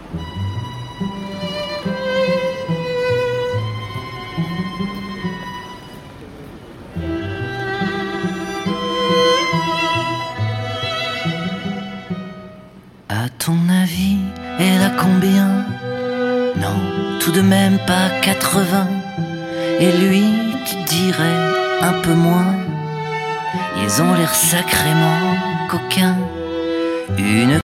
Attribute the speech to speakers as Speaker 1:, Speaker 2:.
Speaker 1: À ton avis, elle a combien? Non, tout de même pas 80. Et lui, tu dirais un peu moins. Ils ont l'air sacrément coquins. Une